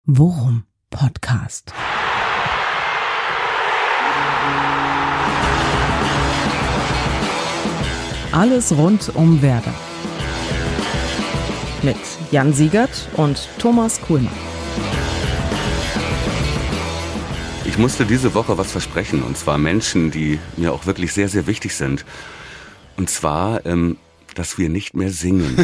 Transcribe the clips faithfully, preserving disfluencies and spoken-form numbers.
Worum Podcast. Alles rund um Werder. Mit Jan Siegert und Thomas Kuhlmann. Ich musste diese Woche was versprechen, und zwar Menschen, die mir auch wirklich sehr, sehr wichtig sind. Und zwar, ähm, dass wir nicht mehr singen.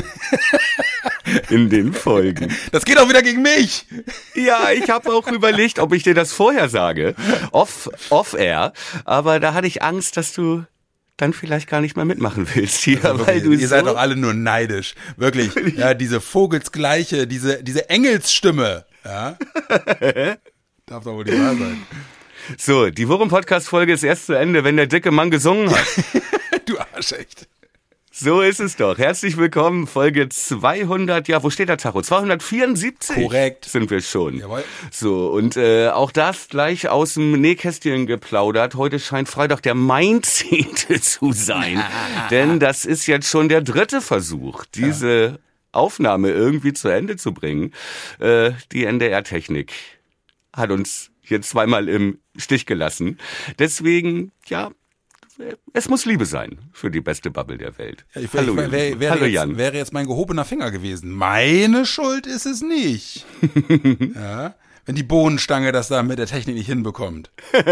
In den Folgen. Das geht auch wieder gegen mich. Ja, ich habe auch überlegt, ob ich dir das vorher sage. Off, off-air. Aber da hatte ich Angst, dass du dann vielleicht gar nicht mehr mitmachen willst hier. Also weil wirklich, du ihr so seid doch alle nur neidisch. Wirklich. Ja, diese Vogelsgleiche, diese, diese Engelsstimme. Ja. Darf doch wohl nicht wahr sein. So, die Worum-Podcast-Folge ist erst zu Ende, wenn der dicke Mann gesungen hat. Du Arsch, echt. So ist es doch. Herzlich willkommen, Folge zweihundert, ja, wo steht der Tacho? zweihundertvierundsiebzig. Korrekt. Sind wir schon. Jawohl. So, und äh, auch das gleich aus dem Nähkästchen geplaudert. Heute scheint Freitag der Mainzehnte zu sein. Denn das ist jetzt schon der dritte Versuch, diese ja. Aufnahme irgendwie zu Ende zu bringen. Äh, die N D R-Technik hat uns hier zweimal im Stich gelassen. Deswegen, ja, es muss Liebe sein für die beste Bubble der Welt. Ja, ich, Hallo, ich, wär, wäre, Hallo jetzt, Jan. wäre jetzt mein gehobener Finger gewesen. Meine Schuld ist es nicht. Ja, wenn die Bohnenstange das da mit der Technik nicht hinbekommt.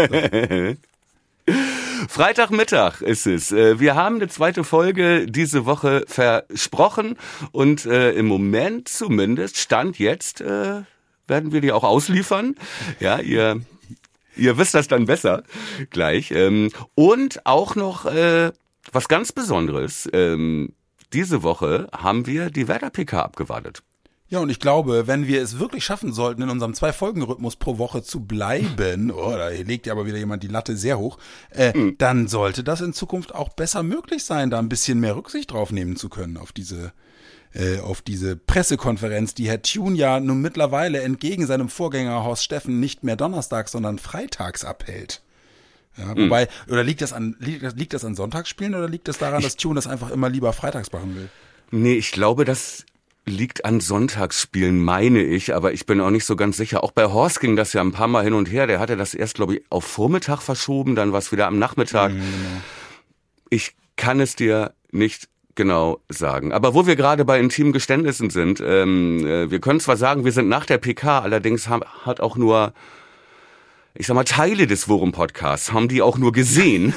So. Freitagmittag ist es. Wir haben eine zweite Folge diese Woche versprochen und äh, im Moment zumindest, Stand jetzt, äh, werden wir die auch ausliefern. Ja, ihr... Ihr wisst das dann besser gleich. Und auch noch äh, was ganz Besonderes. Ähm, diese Woche haben wir die Werder-P K abgewartet. Ja, und ich glaube, wenn wir es wirklich schaffen sollten, in unserem Zwei-Folgen-Rhythmus pro Woche zu bleiben, oh, da legt ja aber wieder jemand die Latte sehr hoch, äh, hm. dann sollte das in Zukunft auch besser möglich sein, da ein bisschen mehr Rücksicht drauf nehmen zu können auf diese auf diese Pressekonferenz, die Herr Thune ja nun mittlerweile entgegen seinem Vorgänger Horst Steffen nicht mehr donnerstags, sondern freitags abhält. Ja, mhm. Wobei, oder liegt das an, liegt das, liegt das an Sonntagsspielen oder liegt das daran, dass Thune das einfach immer lieber freitags machen will? Nee, ich glaube, das liegt an Sonntagsspielen, meine ich, aber ich bin auch nicht so ganz sicher. Auch bei Horst ging das ja ein paar Mal hin und her. Der hatte das erst, glaube ich, auf Vormittag verschoben, dann war es wieder am Nachmittag. Mhm, genau. Ich kann es dir nicht genau sagen. Aber wo wir gerade bei intimen Geständnissen sind, ähm, äh, wir können zwar sagen, wir sind nach der P K, allerdings haben, hat auch nur, ich sag mal, Teile des Worum-Podcasts haben die auch nur gesehen.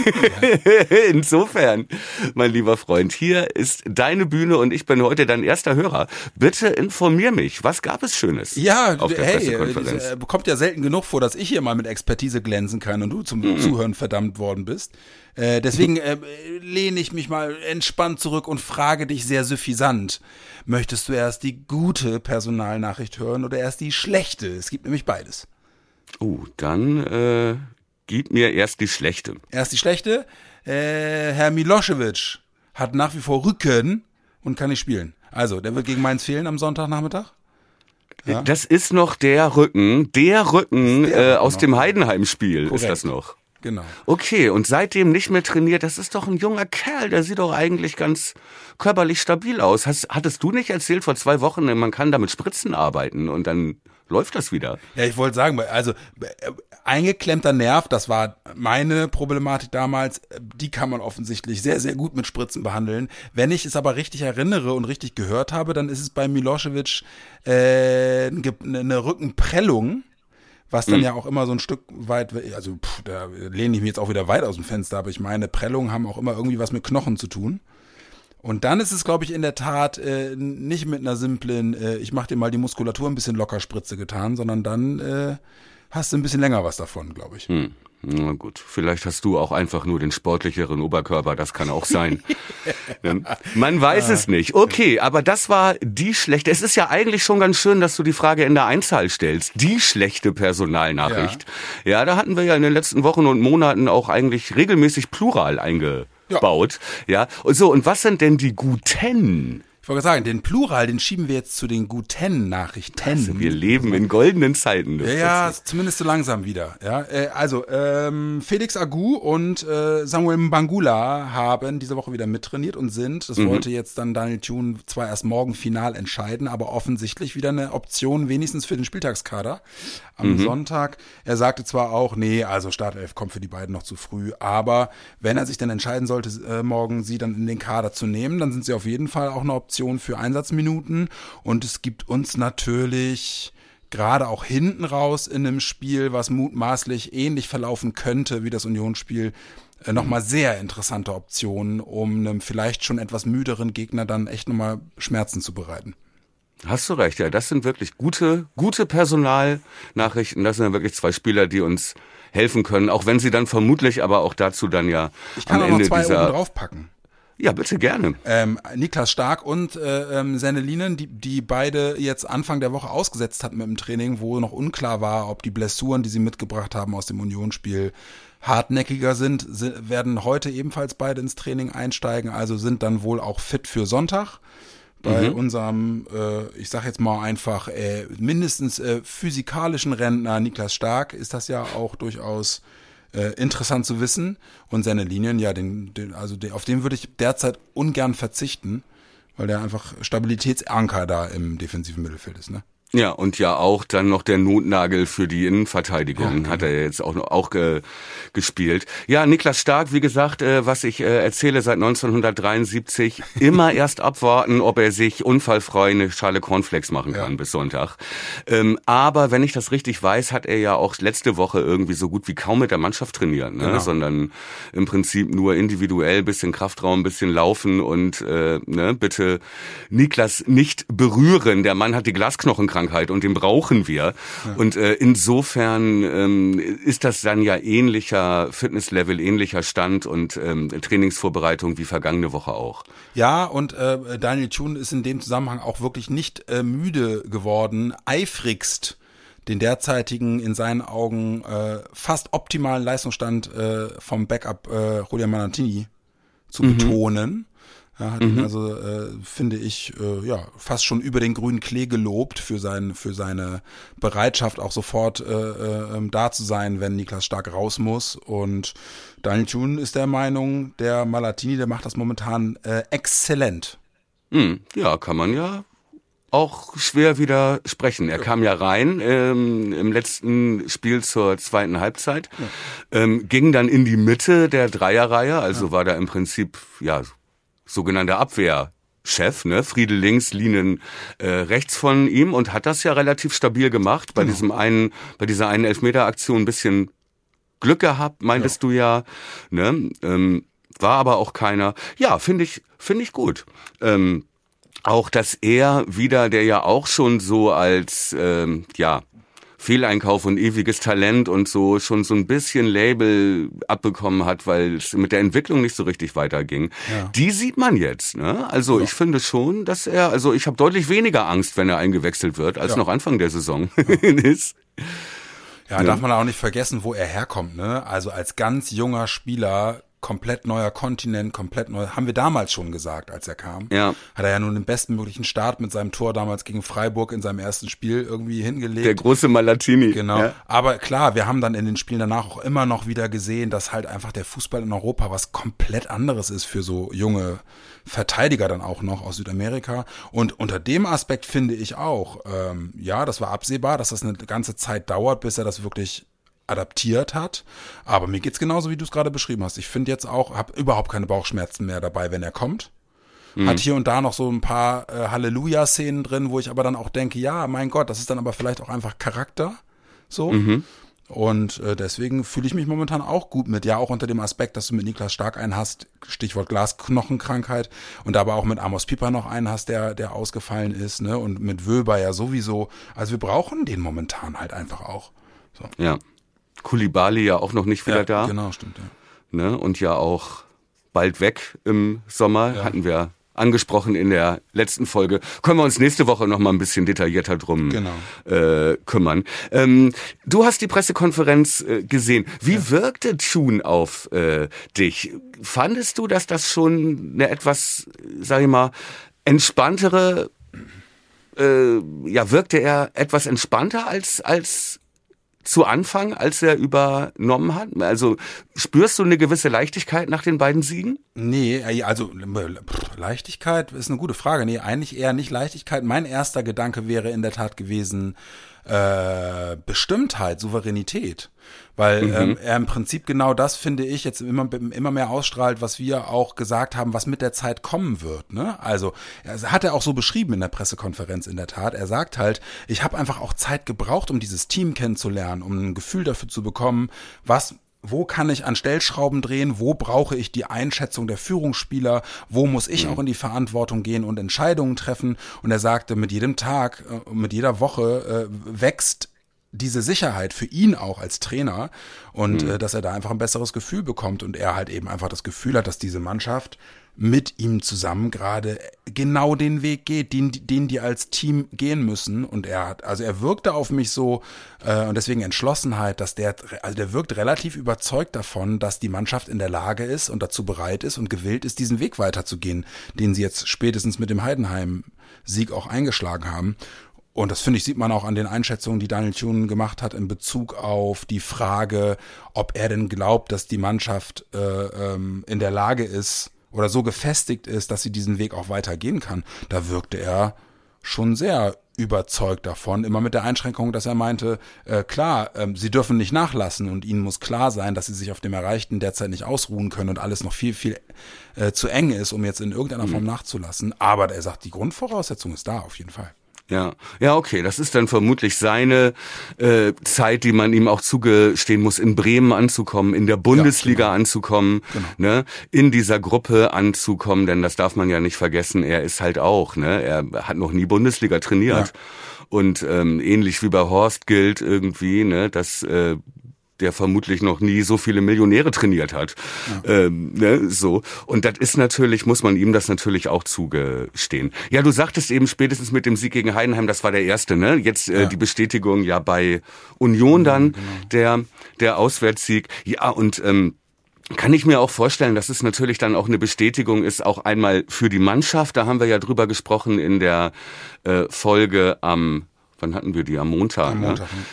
Insofern, mein lieber Freund, hier ist deine Bühne und ich bin heute dein erster Hörer. Bitte informier mich, was gab es Schönes ja, auf der hey, Pressekonferenz? Es kommt ja selten genug vor, dass ich hier mal mit Expertise glänzen kann und du zum mhm. Zuhören verdammt worden bist. Äh, deswegen äh, lehne ich mich mal entspannt zurück und frage dich sehr suffisant. Möchtest du erst die gute Personalnachricht hören oder erst die schlechte? Es gibt nämlich beides. Oh, dann äh, gib mir erst die schlechte. Erst die schlechte. Äh, Herr Milosevic hat nach wie vor Rücken und kann nicht spielen. Also, der wird gegen Mainz fehlen am Sonntagnachmittag. Ja. Das ist noch der Rücken, der Rücken der, äh, aus genau. dem Heidenheim-Spiel. Korrekt. Ist das noch. Genau. Okay, und seitdem nicht mehr trainiert, das ist doch ein junger Kerl, der sieht doch eigentlich ganz körperlich stabil aus. Hast, hattest du nicht erzählt vor zwei Wochen, man kann da mit Spritzen arbeiten und dann läuft das wieder? Ja, ich wollte sagen, also eingeklemmter Nerv, das war meine Problematik damals, die kann man offensichtlich sehr, sehr gut mit Spritzen behandeln. Wenn ich es aber richtig erinnere und richtig gehört habe, dann ist es bei Milosevic äh, eine Rückenprellung, was dann mhm. ja auch immer so ein Stück weit, also pff, da lehne ich mich jetzt auch wieder weit aus dem Fenster, aber ich meine, Prellungen haben auch immer irgendwie was mit Knochen zu tun. Und dann ist es, glaube ich, in der Tat äh, nicht mit einer simplen, äh, ich mach dir mal die Muskulatur ein bisschen locker Spritze getan, sondern dann äh, hast du ein bisschen länger was davon, glaube ich. Hm. Na gut, vielleicht hast du auch einfach nur den sportlicheren Oberkörper, das kann auch sein. Man weiß ja. es nicht. Okay, aber das war die schlechte, es ist ja eigentlich schon ganz schön, dass du die Frage in der Einzahl stellst. Die schlechte Personalnachricht. Ja, ja da hatten wir ja in den letzten Wochen und Monaten auch eigentlich regelmäßig Plural eingebaut. Ja. ja. Und so, und was sind denn die guten? Ich wollte sagen, den Plural, den schieben wir jetzt zu den guten Nachrichten. Also wir leben in goldenen Zeiten. Ja, ja, zumindest so langsam wieder. Ja, äh, also ähm, Felix Agu und äh, Samuel Mbangula haben diese Woche wieder mittrainiert und sind, das mhm. wollte jetzt dann Daniel Thune zwar erst morgen final entscheiden, aber offensichtlich wieder eine Option, wenigstens für den Spieltagskader am mhm. Sonntag. Er sagte zwar auch, nee, also Startelf kommt für die beiden noch zu früh, aber wenn er sich dann entscheiden sollte, äh, morgen sie dann in den Kader zu nehmen, dann sind sie auf jeden Fall auch eine Option für Einsatzminuten und es gibt uns natürlich gerade auch hinten raus in einem Spiel, was mutmaßlich ähnlich verlaufen könnte wie das Unionsspiel, äh, nochmal sehr interessante Optionen, um einem vielleicht schon etwas müderen Gegner dann echt nochmal Schmerzen zu bereiten. Hast du recht, ja, das sind wirklich gute, gute Personalnachrichten. Das sind ja wirklich zwei Spieler, die uns helfen können, auch wenn sie dann vermutlich aber auch dazu dann ja ich kann am auch Ende noch zwei dieser oben draufpacken. Ja, bitte gerne. Ähm, Niklas Stark und äh, ähm, Sennelinen, die, die beide jetzt Anfang der Woche ausgesetzt hatten mit dem Training, wo noch unklar war, ob die Blessuren, die sie mitgebracht haben aus dem Unionsspiel, hartnäckiger sind, sind, werden heute ebenfalls beide ins Training einsteigen, also sind dann wohl auch fit für Sonntag. Bei mhm. unserem, äh, ich sag jetzt mal einfach, äh, mindestens äh, physikalischen Rentner Niklas Stark ist das ja auch durchaus Äh, interessant zu wissen. Und seine Linien, ja, den, den, also den, auf den würde ich derzeit ungern verzichten, weil der einfach Stabilitätsanker da im defensiven Mittelfeld ist, ne? Ja, und ja auch dann noch der Notnagel für die Innenverteidigung, ja, genau. Hat er jetzt auch noch auch ge, gespielt. Ja, Niklas Stark, wie gesagt, äh, was ich äh, erzähle seit neunzehnhundertdreiundsiebzig, immer erst abwarten, ob er sich unfallfrei eine Schale Cornflakes machen kann, ja, bis Sonntag. Ähm, aber wenn ich das richtig weiß, hat er ja auch letzte Woche irgendwie so gut wie kaum mit der Mannschaft trainiert, ne? Genau. Sondern im Prinzip nur individuell, bisschen Kraftraum, bisschen Laufen und äh, ne, bitte Niklas nicht berühren. Der Mann hat die Glasknochenkrankheit und den brauchen wir. Ja. Und äh, insofern ähm, ist das dann ja ähnlicher Fitnesslevel, ähnlicher Stand und ähm, Trainingsvorbereitung wie vergangene Woche auch. Ja, und äh, Daniel Thune ist in dem Zusammenhang auch wirklich nicht äh, müde geworden, eifrigst den derzeitigen, in seinen Augen äh, fast optimalen Leistungsstand äh, vom Backup äh, Julian Manantini zu mhm. betonen. Ja, hat mhm. ihn also, äh, finde ich, äh, ja, fast schon über den grünen Klee gelobt für sein, für seine Bereitschaft, auch sofort äh, äh, da zu sein, wenn Niklas Stark raus muss. Und Daniel Thune ist der Meinung, der Malatini, der macht das momentan äh, exzellent. Mhm. Ja, kann man ja auch schwer widersprechen. Er ja. kam ja rein ähm, im letzten Spiel zur zweiten Halbzeit, ja. ähm, ging dann in die Mitte der Dreierreihe, also ja. war da im Prinzip, ja, sogenannter Abwehrchef, ne? Friedel links, Linen äh, rechts von ihm und hat das ja relativ stabil gemacht. Bei genau. diesem einen, bei dieser einen Elfmeter-Aktion ein bisschen Glück gehabt, meintest ja. du ja, ne? Ähm, war aber auch keiner. Ja, finde ich, finde ich gut. Ähm, auch, dass er wieder, der ja auch schon so als, ähm, ja, Fehleinkauf und ewiges Talent und so schon so ein bisschen Label abbekommen hat, weil es mit der Entwicklung nicht so richtig weiterging. Ja. Die sieht man jetzt, ne? Also ja. ich finde schon, dass er, also ich habe deutlich weniger Angst, wenn er eingewechselt wird, als ja. noch Anfang der Saison ja. ist. Ja, ja, darf man auch nicht vergessen, wo er herkommt, ne? Also als ganz junger Spieler, komplett neuer Kontinent, komplett neu, haben wir damals schon gesagt, als er kam. Ja. Hat er ja nun den bestmöglichen Start mit seinem Tor damals gegen Freiburg in seinem ersten Spiel irgendwie hingelegt. Der große Malatini. Genau. Ja. Aber klar, wir haben dann in den Spielen danach auch immer noch wieder gesehen, dass halt einfach der Fußball in Europa was komplett anderes ist für so junge Verteidiger dann auch noch aus Südamerika. Und unter dem Aspekt finde ich auch, ähm, ja, das war absehbar, dass das eine ganze Zeit dauert, bis er das wirklich adaptiert hat, aber mir geht's genauso, wie du es gerade beschrieben hast. Ich finde jetzt auch, habe überhaupt keine Bauchschmerzen mehr dabei, wenn er kommt. Mhm. Hat hier und da noch so ein paar äh, Halleluja-Szenen drin, wo ich aber dann auch denke, ja, mein Gott, das ist dann aber vielleicht auch einfach Charakter, so. Mhm. Und äh, deswegen fühle ich mich momentan auch gut mit, ja, auch unter dem Aspekt, dass du mit Niklas Stark einen hast, Stichwort Glasknochenkrankheit, und aber auch mit Amos Pieper noch einen hast, der der ausgefallen ist, ne, und mit Wöber ja sowieso. Also wir brauchen den momentan halt einfach auch. So. Ja. Koulibaly ja auch noch nicht wieder ja, da. Genau, stimmt, ja. Ne? Und ja auch bald weg im Sommer, ja. hatten wir angesprochen in der letzten Folge. Können wir uns nächste Woche noch mal ein bisschen detaillierter drum genau. äh, kümmern. Ähm, du hast die Pressekonferenz äh, gesehen. Wie ja. wirkte Thune auf äh, dich? Fandest du, dass das schon eine etwas, sag ich mal, entspanntere, äh, ja, wirkte er etwas entspannter als, als zu Anfang, als er übernommen hat? Also spürst du eine gewisse Leichtigkeit nach den beiden Siegen? Nee, also Leichtigkeit ist eine gute Frage. Nee, eigentlich eher nicht Leichtigkeit. Mein erster Gedanke wäre in der Tat gewesen, äh, Bestimmtheit, Souveränität. Weil mhm. ähm, er im Prinzip genau das, finde ich, jetzt immer, immer mehr ausstrahlt, was wir auch gesagt haben, was mit der Zeit kommen wird. Ne? Also er hat er auch so beschrieben in der Pressekonferenz in der Tat. Er sagt halt, ich habe einfach auch Zeit gebraucht, um dieses Team kennenzulernen, um ein Gefühl dafür zu bekommen, was wo kann ich an Stellschrauben drehen, wo brauche ich die Einschätzung der Führungsspieler, wo muss ich mhm. auch in die Verantwortung gehen und Entscheidungen treffen. Und er sagte, mit jedem Tag, mit jeder Woche äh, wächst diese Sicherheit für ihn auch als Trainer und mhm. äh, dass er da einfach ein besseres Gefühl bekommt und er halt eben einfach das Gefühl hat, dass diese Mannschaft mit ihm zusammen gerade genau den Weg geht, den, den die als Team gehen müssen. Und er hat, also er wirkte auf mich so, äh, und deswegen Entschlossenheit, dass der, also der wirkt relativ überzeugt davon, dass die Mannschaft in der Lage ist und dazu bereit ist und gewillt ist, diesen Weg weiterzugehen, den sie jetzt spätestens mit dem Heidenheim-Sieg auch eingeschlagen haben. Und das, finde ich, sieht man auch an den Einschätzungen, die Daniel Thune gemacht hat in Bezug auf die Frage, ob er denn glaubt, dass die Mannschaft äh, ähm, in der Lage ist, oder so gefestigt ist, dass sie diesen Weg auch weitergehen kann. Da wirkte er schon sehr überzeugt davon, immer mit der Einschränkung, dass er meinte, äh, klar, ähm, sie dürfen nicht nachlassen und ihnen muss klar sein, dass sie sich auf dem Erreichten derzeit nicht ausruhen können und alles noch viel, viel äh, zu eng ist, um jetzt in irgendeiner Form nachzulassen. Aber er sagt, die Grundvoraussetzung ist da auf jeden Fall. Ja, ja, okay, das ist dann vermutlich seine äh, Zeit, die man ihm auch zugestehen muss, in Bremen anzukommen, in der Bundesliga ja, genau. anzukommen, genau. ne, in dieser Gruppe anzukommen, denn das darf man ja nicht vergessen, er ist halt auch, ne, er hat noch nie Bundesliga trainiert ja. und ähm, ähnlich wie bei Horst gilt irgendwie, ne, dass äh, der vermutlich noch nie so viele Millionäre trainiert hat. Ja. Ähm, ne, so. Und das ist natürlich, muss man ihm das natürlich auch zugestehen. Ja, du sagtest eben spätestens mit dem Sieg gegen Heidenheim, das war der erste, ne? Jetzt äh, ja. die Bestätigung ja bei Union dann, genau. der der Auswärtssieg. Ja, und ähm, kann ich mir auch vorstellen, dass es natürlich dann auch eine Bestätigung ist, auch einmal für die Mannschaft. Da haben wir ja drüber gesprochen in der äh, Folge am, wann hatten wir die? Am Montag. Am Montag, ne?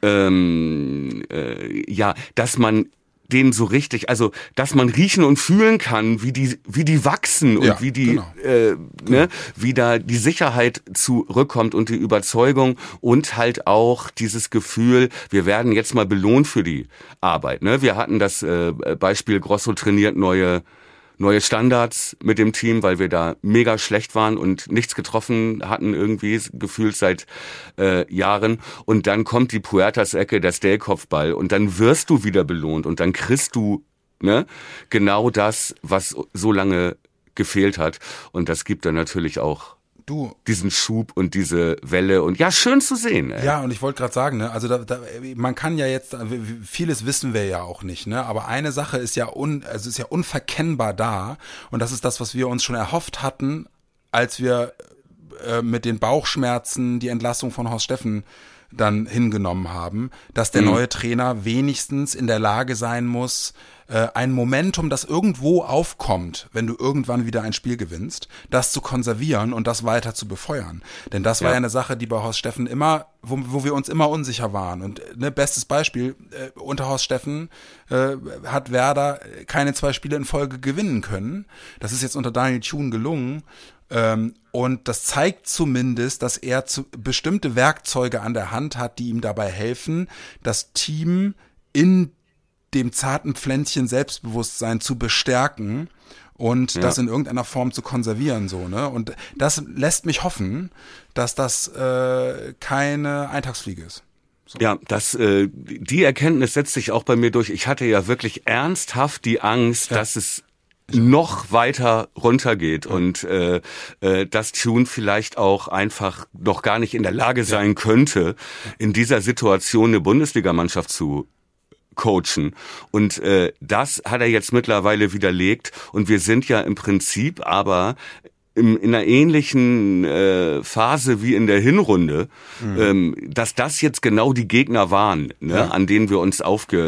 Ähm, äh, ja, dass man denen so richtig, also dass man riechen und fühlen kann, wie die wie die wachsen und ja, wie die genau. äh, ne, wie da die Sicherheit zurückkommt und die Überzeugung und halt auch dieses Gefühl, wir werden jetzt mal belohnt für die Arbeit. Ne? Wir hatten das äh, Beispiel, Grosso trainiert neue neue Standards mit dem Team, weil wir da mega schlecht waren und nichts getroffen hatten irgendwie, gefühlt seit äh, Jahren. Und dann kommt die Puertas-Ecke, der Stell-Kopfball und dann wirst du wieder belohnt und dann kriegst du ne genau das, was so lange gefehlt hat. Und das gibt dann natürlich auch Du. diesen Schub und diese Welle und ja, schön zu sehen. Ey. Ja, und ich wollte gerade sagen, ne, also da, da, man kann ja jetzt, vieles wissen wir ja auch nicht, ne, aber eine Sache ist ja un, also ist ja unverkennbar da und das ist das, was wir uns schon erhofft hatten, als wir äh, mit den Bauchschmerzen die Entlassung von Horst Steffen dann hingenommen haben, dass der mhm. neue Trainer wenigstens in der Lage sein muss, äh, ein Momentum, das irgendwo aufkommt, wenn du irgendwann wieder ein Spiel gewinnst, das zu konservieren und das weiter zu befeuern. Denn das war ja, ja eine Sache, die bei Horst Steffen immer, wo, wo wir uns immer unsicher waren. Und ne, bestes Beispiel, äh, unter Horst Steffen äh, hat Werder keine zwei Spiele in Folge gewinnen können. Das ist jetzt unter Daniel Thune gelungen. Ähm, und das zeigt zumindest, dass er zu, bestimmte Werkzeuge an der Hand hat, die ihm dabei helfen, das Team in dem zarten Pflänzchen Selbstbewusstsein zu bestärken und ja. das in irgendeiner Form zu konservieren, so, ne? Und das lässt mich hoffen, dass das äh, keine Eintagsfliege ist. So. Ja, das, äh, die Erkenntnis setzt sich auch bei mir durch. Ich hatte ja wirklich ernsthaft die Angst, ja. dass es noch weiter runtergeht und äh, äh, dass Thune vielleicht auch einfach noch gar nicht in der Lage sein könnte, in dieser Situation eine Bundesligamannschaft zu coachen. Und äh, das hat er jetzt mittlerweile widerlegt und wir sind ja im Prinzip aber in, in einer ähnlichen äh, Phase wie in der Hinrunde, mhm. ähm, dass das jetzt genau die Gegner waren, ne, ja. an denen wir uns aufge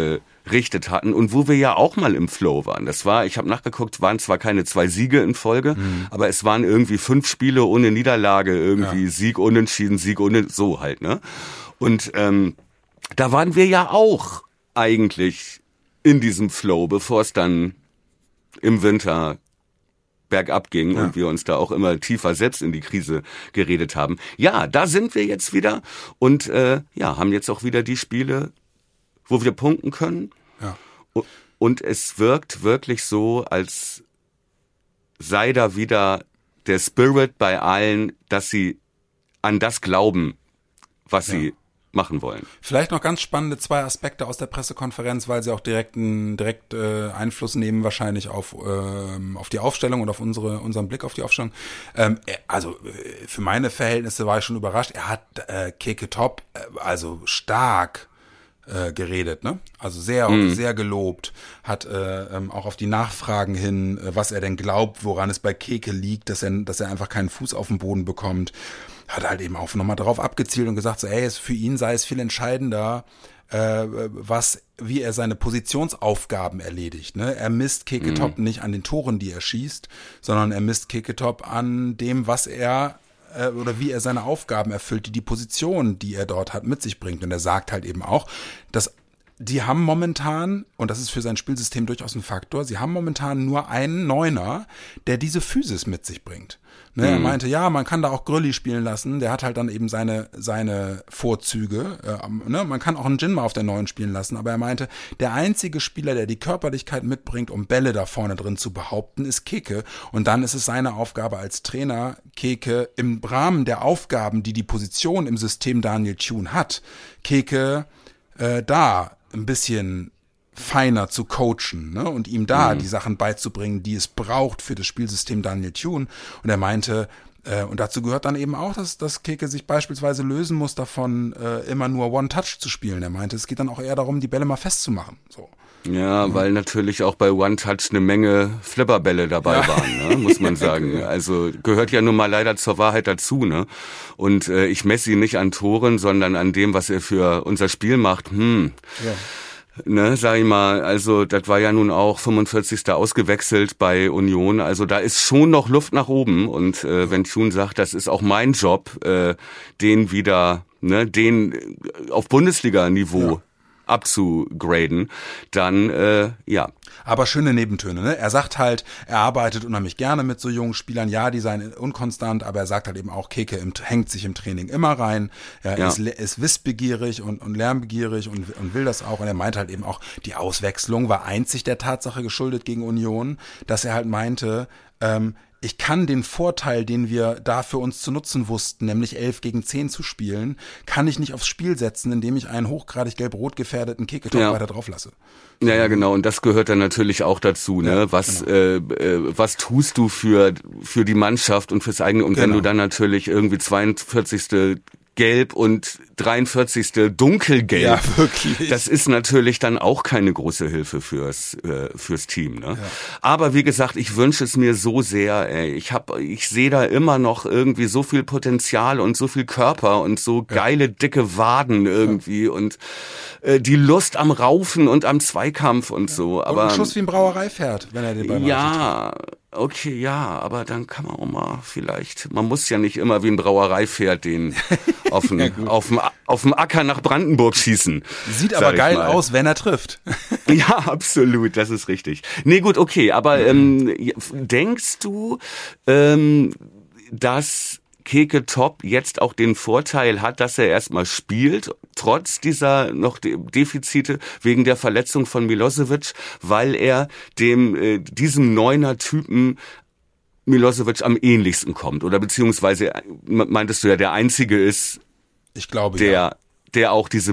ausgerichtet hatten und wo wir ja auch mal im Flow waren. Das war, ich habe nachgeguckt, waren zwar keine zwei Siege in Folge, mhm. aber es waren irgendwie fünf Spiele ohne Niederlage, irgendwie ja. Sieg, Unentschieden, Sieg, Unentschieden, so halt, ne? Und ähm, da waren wir ja auch eigentlich in diesem Flow, bevor es dann im Winter bergab ging ja. und wir uns da auch immer tiefer selbst in die Krise geredet haben. Ja, da sind wir jetzt wieder und äh, ja, haben jetzt auch wieder die Spiele, wo wir punkten können. Ja. Und es wirkt wirklich so, als sei da wieder der Spirit bei allen, dass sie an das glauben, was ja. sie machen wollen. Vielleicht noch ganz spannende zwei Aspekte aus der Pressekonferenz, weil sie auch direkten direkt äh, Einfluss nehmen wahrscheinlich auf ähm, auf die Aufstellung und auf unsere unseren Blick auf die Aufstellung. Ähm, also äh, für meine Verhältnisse war ich schon überrascht. Er hat äh, Keke Top äh, also stark äh, geredet, ne? Also sehr mhm. sehr gelobt, hat äh, ähm, auch auf die Nachfragen hin, äh, was er denn glaubt, woran es bei Keke liegt, dass er dass er einfach keinen Fuß auf den Boden bekommt. Hat halt eben auch nochmal darauf abgezielt und gesagt, so, ey, es, für ihn sei es viel entscheidender, äh, was, wie er seine Positionsaufgaben erledigt. Ne? Er misst Keke Top mhm. nicht an den Toren, die er schießt, sondern er misst Keke Top an dem, was er äh, oder wie er seine Aufgaben erfüllt, die die Position, die er dort hat, mit sich bringt. Und er sagt halt eben auch, dass die haben momentan, und das ist für sein Spielsystem durchaus ein Faktor, sie haben momentan nur einen Neuner, der diese Physis mit sich bringt. Ne, mhm. Er meinte, ja, man kann da auch Grülli spielen lassen, der hat halt dann eben seine seine Vorzüge. Äh, ne? Man kann auch einen Jinma auf der Neuen spielen lassen, aber er meinte, der einzige Spieler, der die Körperlichkeit mitbringt, um Bälle da vorne drin zu behaupten, ist Keke. Und dann ist es seine Aufgabe als Trainer, Keke im Rahmen der Aufgaben, die die Position im System Daniel Thune hat, Keke äh, da ein bisschen feiner zu coachen, ne, und ihm da mhm. die Sachen beizubringen, die es braucht für das Spielsystem Daniel Thune. Und er meinte, äh, und dazu gehört dann eben auch, dass, dass Keke sich beispielsweise lösen muss davon, äh, immer nur One-Touch zu spielen. Er meinte, es geht dann auch eher darum, die Bälle mal festzumachen. So. Ja, mhm. weil natürlich auch bei One-Touch eine Menge Flipperbälle dabei ja. waren, ne, muss man sagen. Also gehört ja nun mal leider zur Wahrheit dazu, ne? Und äh, ich messe ihn nicht an Toren, sondern an dem, was er für unser Spiel macht. Hm. Ja. Ne, sag ich mal, also das war ja nun auch fünfundvierzigster ausgewechselt bei Union, also da ist schon noch Luft nach oben und äh, wenn Thune sagt, das ist auch mein Job, äh, den wieder, ne, den auf Bundesliga-Niveau ja. abzugraden, dann äh, ja. Aber schöne Nebentöne, ne? Er sagt halt, er arbeitet unheimlich gerne mit so jungen Spielern, ja, die seien unkonstant, aber er sagt halt eben auch, Keke im, hängt sich im Training immer rein, er ja. ist, ist wissbegierig und, und lernbegierig und, und will das auch und er meint halt eben auch, die Auswechslung war einzig der Tatsache geschuldet gegen Union, dass er halt meinte, ähm, ich kann den Vorteil, den wir da für uns zu nutzen wussten, nämlich elf gegen zehn zu spielen, kann ich nicht aufs Spiel setzen, indem ich einen hochgradig gelb-rot gefährdeten Keke Top ja. weiter drauf lasse. Ja, ja, genau. Und das gehört dann natürlich auch dazu, ne? Ja, was, genau. äh, äh, was tust du für, für die Mannschaft und fürs eigene, und genau. wenn du dann natürlich irgendwie zweiundvierzigste Gelb und dreiundvierzigste dunkelgelb. Ja, wirklich. Das ist natürlich dann auch keine große Hilfe fürs äh, fürs Team, ne? Ja. Aber wie gesagt, ich wünsche es mir so sehr, ey. Ich hab ich sehe da immer noch irgendwie so viel Potenzial und so viel Körper und so geile ja. dicke Waden irgendwie ja. und äh, die Lust am Raufen und am Zweikampf und ja. so, aber und ein Schuss wie ein Brauereipferd, wenn er den Ball ja, okay, ja, aber dann kann man auch mal vielleicht, man muss ja nicht immer wie ein Brauereipferd den auf dem ja, auf dem auf dem Acker nach Brandenburg schießen. Sieht aber geil mal. aus, wenn er trifft. Ja, absolut, das ist richtig. Nee, gut, okay, aber ähm, denkst du, ähm, dass Keke Top jetzt auch den Vorteil hat, dass er erstmal spielt, trotz dieser noch Defizite wegen der Verletzung von Milosevic, weil er dem äh, diesem Neuner-Typen Milosevic am ähnlichsten kommt? Oder beziehungsweise meintest du ja, der Einzige ist, ich glaube, der ja. der auch diese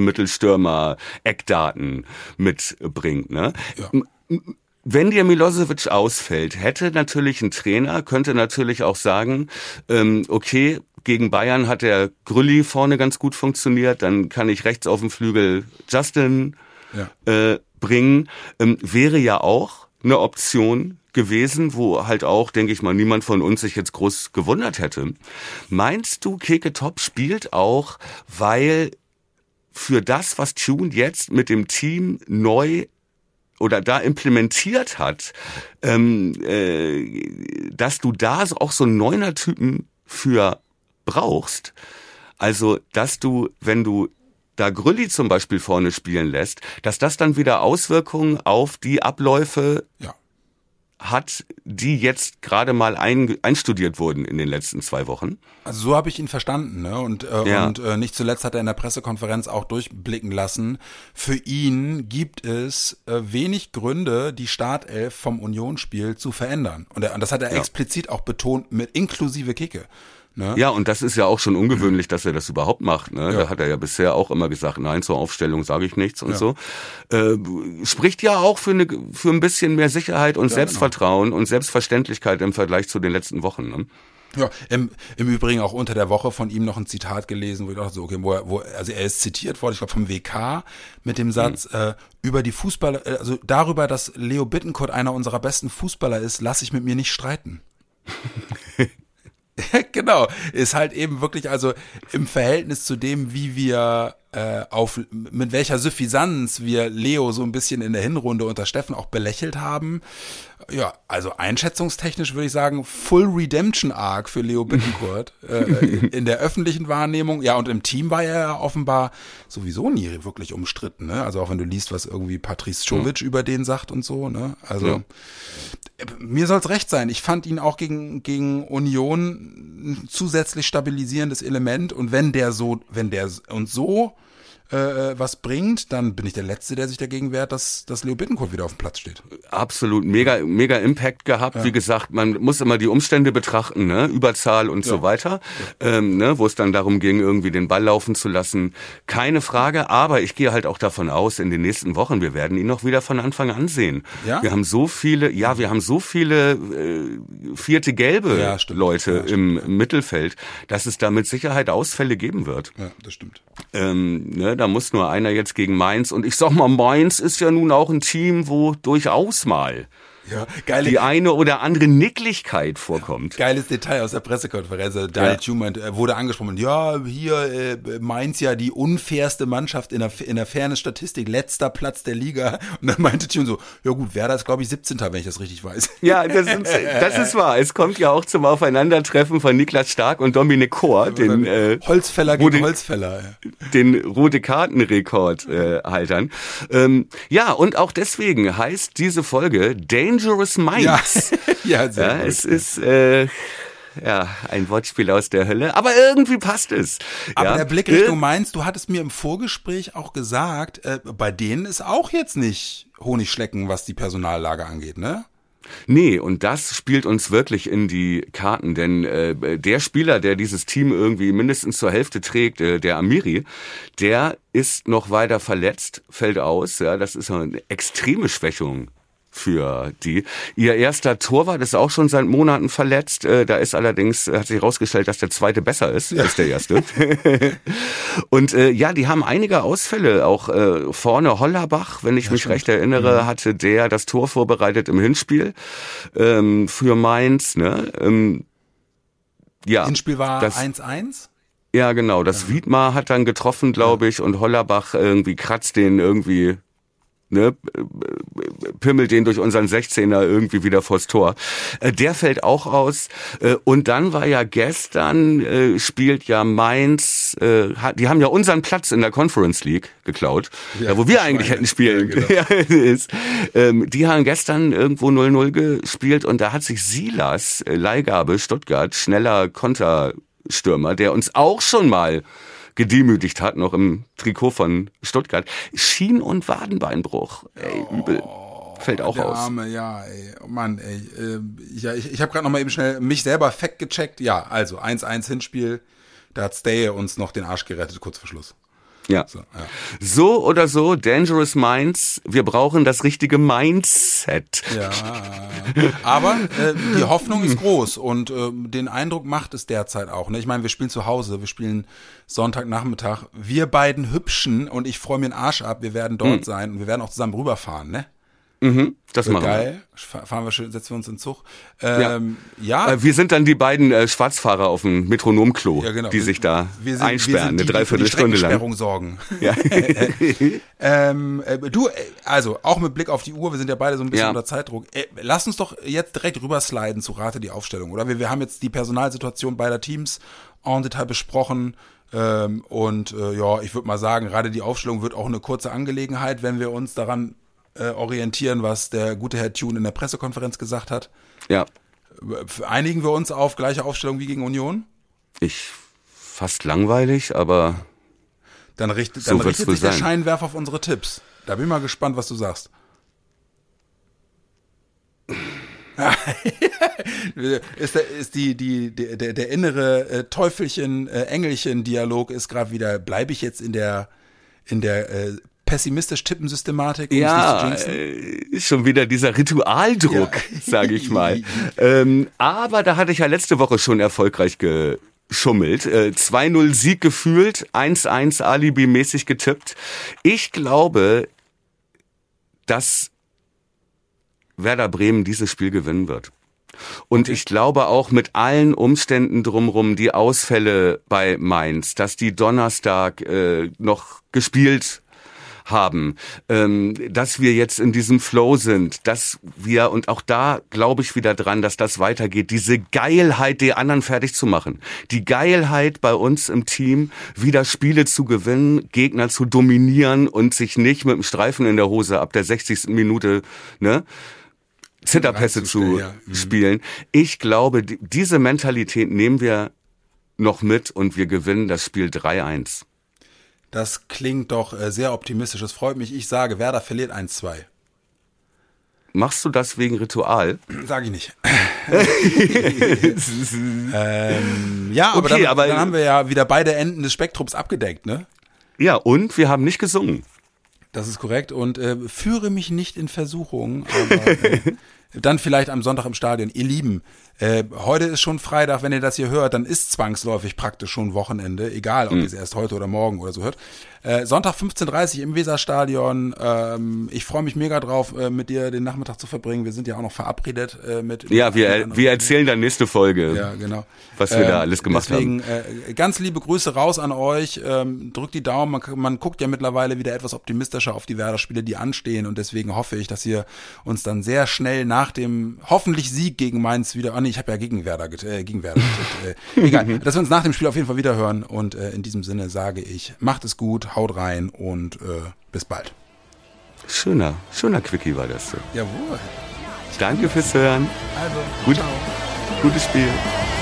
Mittelstürmer-Eckdaten mitbringt, ne? Ja. Wenn dir Milosevic ausfällt, hätte natürlich ein Trainer, könnte natürlich auch sagen, ähm, okay, gegen Bayern hat der Grülli vorne ganz gut funktioniert, dann kann ich rechts auf dem Flügel Justin ja. äh, bringen. Ähm, wäre ja auch eine Option gewesen, wo halt auch, denke ich mal, niemand von uns sich jetzt groß gewundert hätte. Meinst du, Keke Top spielt auch, weil für das, was Thune jetzt mit dem Team neu oder da implementiert hat, ähm, äh, dass du da so auch so einen Neuner-Typen für brauchst. Also, dass du, wenn du da Grülli zum Beispiel vorne spielen lässt, dass das dann wieder Auswirkungen auf die Abläufe Ja. hat, die jetzt gerade mal ein, einstudiert wurden in den letzten zwei Wochen. Also so habe ich ihn verstanden, ne? Und, äh, Ja. und äh, nicht zuletzt hat er in der Pressekonferenz auch durchblicken lassen. Für ihn gibt es äh, wenig Gründe, die Startelf vom Unionsspiel zu verändern. Und, er, und das hat er Ja. explizit auch betont, mit inklusive Kicke. Ne? Ja, und das ist ja auch schon ungewöhnlich, dass er das überhaupt macht. Ne? Ja. Da hat er ja bisher auch immer gesagt, nein, zur Aufstellung sage ich nichts und Ja. so. Äh, spricht ja auch für, eine, für ein bisschen mehr Sicherheit und Ja, Selbstvertrauen und Selbstverständlichkeit im Vergleich zu den letzten Wochen. Ne? Ja, im, im Übrigen auch unter der Woche von ihm noch ein Zitat gelesen, wo ich dachte, so, okay, wo er, wo, also er ist zitiert worden, ich glaube vom W K, mit dem Satz, mhm. äh, über die Fußballer, also darüber, dass Leo Bittencourt einer unserer besten Fußballer ist, lasse ich mit mir nicht streiten. Genau, ist halt eben wirklich, also im Verhältnis zu dem, wie wir äh, auf, mit welcher Suffisanz wir Leo so ein bisschen in der Hinrunde unter Steffen auch belächelt haben. Ja, also einschätzungstechnisch würde ich sagen, Full Redemption Arc für Leo Bittencourt äh, in der öffentlichen Wahrnehmung. Ja, und im Team war er ja offenbar sowieso nie wirklich umstritten, ne? Also auch wenn du liest, was irgendwie Patrice Czovic mhm. über den sagt und so, ne? Also ja. Mir soll's recht sein. Ich fand ihn auch gegen gegen Union ein zusätzlich stabilisierendes Element, und wenn der so, wenn der uns so äh, was bringt, dann bin ich der Letzte, der sich dagegen wehrt, dass, dass Leo Bittencourt wieder auf dem Platz steht. Absolut, mega, mega Impact gehabt. Ja. Wie gesagt, man muss immer die Umstände betrachten, ne? Überzahl und ja. so weiter, ja. ähm, ne? Wo es dann darum ging, irgendwie den Ball laufen zu lassen. Keine Frage, aber ich gehe halt auch davon aus, in den nächsten Wochen, wir werden ihn noch wieder von Anfang an sehen. Ja? Wir haben so viele, ja, wir haben so viele äh, vierte gelbe ja, Leute ja, stimmt, im ja. Mittelfeld, dass es da mit Sicherheit Ausfälle geben wird. Ja, das stimmt. Ähm, ne, da muss nur einer jetzt gegen Mainz, und ich sag mal, Mainz ist ja nun auch ein Team, wo durchaus mal ja, geile, die eine oder andere Nicklichkeit vorkommt. Geiles Detail aus der Pressekonferenz. Daniel ja. Thumann wurde angesprochen, ja, hier äh, Mainz ja die unfairste Mannschaft in der, in der Fairness-Statistik, letzter Platz der Liga. Und dann meinte Thumann so, ja gut, Werder ist glaube ich siebzehnter, wenn ich das richtig weiß. Ja, das ist, das ist wahr. Es kommt ja auch zum Aufeinandertreffen von Niklas Stark und Dominik Kor, den äh, Holzfäller gegen Holzfäller. Den rote Kartenrekord äh, haltern. Ähm, ja, und auch deswegen heißt diese Folge Dangerous Minds. Ja, ja, sehr ja gut. Es ist äh, ja ein Wortspiel aus der Hölle, aber irgendwie passt es. Aber ja. der Blick Richtung Mainz, du hattest mir im Vorgespräch auch gesagt, äh, bei denen ist auch jetzt nicht Honigschlecken, was die Personallage angeht, ne? Nee, und das spielt uns wirklich in die Karten, denn äh, der Spieler, der dieses Team irgendwie mindestens zur Hälfte trägt, äh, der Amiri, der ist noch weiter verletzt, fällt aus. Ja, das ist eine extreme Schwächung für die. Ihr erster Torwart ist auch schon seit Monaten verletzt. Äh, da ist allerdings, hat sich herausgestellt, dass der zweite besser ist ja. als der erste. Und äh, ja, die haben einige Ausfälle. Auch äh, vorne Hollerbach, wenn ich ja, mich stimmt. recht erinnere, mhm. hatte der das Tor vorbereitet im Hinspiel ähm, für Mainz. Ne? Ähm, ja, Hinspiel war eins eins? Ja, genau. Das ja. Wiedmar hat dann getroffen, glaube ich, und Hollerbach irgendwie kratzt den irgendwie, ne, pimmelt den durch unseren sechzehner irgendwie wieder vors Tor. Der fällt auch aus. Und dann war ja gestern, spielt ja Mainz, die haben ja unseren Platz in der Conference League geklaut, ja, wo wir eigentlich hätten spielen. Ja, genau. Die haben gestern irgendwo null null gespielt, und da hat sich Silas, Leihgabe Stuttgart, schneller Konterstürmer, der uns auch schon mal gedemütigt hat, noch im Trikot von Stuttgart. Schien- und Wadenbeinbruch. Ey, übel. Fällt auch der aus. Arme, ja, ey. Oh Mann, ey. Ja, ich ich habe gerade noch mal eben schnell mich selber fact gecheckt. Ja, also eins eins Hinspiel. Da hat Stay uns noch den Arsch gerettet, kurz vor Schluss. Ja. So, ja. So oder so, Dangerous Minds, wir brauchen das richtige Mindset. Ja, aber äh, die Hoffnung ist groß, und äh, den Eindruck macht es derzeit auch. Ne? Ich meine, wir spielen zu Hause, wir spielen Sonntagnachmittag. Wir beiden Hübschen, und ich freue mir den Arsch ab, wir werden dort hm. sein, und wir werden auch zusammen rüberfahren, ne? Mhm, das Wird machen geil. Fahren wir schön, setzen wir uns in den Zug. Ähm, ja. ja. Äh, wir sind dann die beiden äh, Schwarzfahrer auf dem Metronomklo, Ja, genau. die sich da wir sind, einsperren, wir sind die, eine Dreiviertelstunde lang. Die sorgen. Ja. ähm, äh, du, äh, also auch mit Blick auf die Uhr, wir sind ja beide so ein bisschen Ja. unter Zeitdruck. Äh, lass uns doch jetzt direkt rübersliden zu Rate die Aufstellung, oder? Wir, wir haben jetzt die Personalsituation beider Teams en Detail besprochen. Ähm, und äh, ja, ich würde mal sagen, gerade die Aufstellung wird auch eine kurze Angelegenheit, wenn wir uns daran äh, orientieren, was der gute Herr Thune in der Pressekonferenz gesagt hat. Ja. Einigen wir uns auf gleiche Aufstellung wie gegen Union? Ich fast langweilig, aber Dann richtet, So dann wird's richtet wohl sich der sein. Scheinwerfer auf unsere Tipps. Da bin ich mal gespannt, was du sagst. ist der, ist die, die, der, der, der innere äh, Teufelchen, äh, Engelchen-Dialog ist gerade wieder, bleibe ich jetzt in der, in der äh, pessimistisch tippen Systematik, um ja, es nicht zu jinxen? äh, schon wieder dieser Ritualdruck, Ja. sage ich mal. ähm, aber da hatte ich ja letzte Woche schon erfolgreich geschummelt. Äh, zwei null Sieg gefühlt, eins eins Alibi-mäßig getippt. Ich glaube, dass Werder Bremen dieses Spiel gewinnen wird. Und Okay. ich glaube auch mit allen Umständen drumherum, die Ausfälle bei Mainz, dass die Donnerstag äh, noch gespielt haben, ähm, dass wir jetzt in diesem Flow sind, dass wir, und auch da glaube ich wieder dran, dass das weitergeht, diese Geilheit, die anderen fertig zu machen, die Geilheit bei uns im Team, wieder Spiele zu gewinnen, Gegner zu dominieren und sich nicht mit dem Streifen in der Hose ab der sechzigsten Minute, ne, Zitterpässe zu Reinzustellen, ja. Mhm. spielen. Ich glaube, die, diese Mentalität nehmen wir noch mit und wir gewinnen das Spiel drei eins. Das klingt doch äh, sehr optimistisch. Das freut mich. Ich sage, Werder verliert eins zwei. Machst du das wegen Ritual? Sag ich nicht. ähm, ja, aber, Okay, dann, aber- dann haben wir ja wieder beide Enden des Spektrums abgedeckt, ne? Ja, und wir haben nicht gesungen. Das ist korrekt und äh, führe mich nicht in Versuchung, aber äh, dann vielleicht am Sonntag im Stadion. Ihr Lieben, äh, heute ist schon Freitag, wenn ihr das hier hört, dann ist zwangsläufig praktisch schon Wochenende, egal ob ihr es erst heute oder morgen oder so hört. Äh, Sonntag fünfzehn Uhr dreißig im Weserstadion. Ähm, ich freue mich mega drauf, äh, mit dir den Nachmittag zu verbringen. Wir sind ja auch noch verabredet äh, mit. Ja, mit wir, anderen- wir erzählen dann nächste Folge, Ja, genau. was wir da alles gemacht deswegen, haben. Äh, ganz liebe Grüße raus an euch. Ähm, drückt die Daumen. Man, man guckt ja mittlerweile wieder etwas optimistischer auf die Werder-Spiele, die anstehen. Und deswegen hoffe ich, dass ihr uns dann sehr schnell nach dem hoffentlich Sieg gegen Mainz wieder. Oh nee, ich habe ja gegen Werder, get, äh, gegen Werder getippt. Äh, egal. Dass wir uns nach dem Spiel auf jeden Fall wieder hören. Und äh, in diesem Sinne sage ich, macht es gut, haut rein und äh, bis bald. Schöner, schöner Quickie war das. So. Jawohl. Danke fürs Hören. Also, Gut. ciao. Gutes Spiel.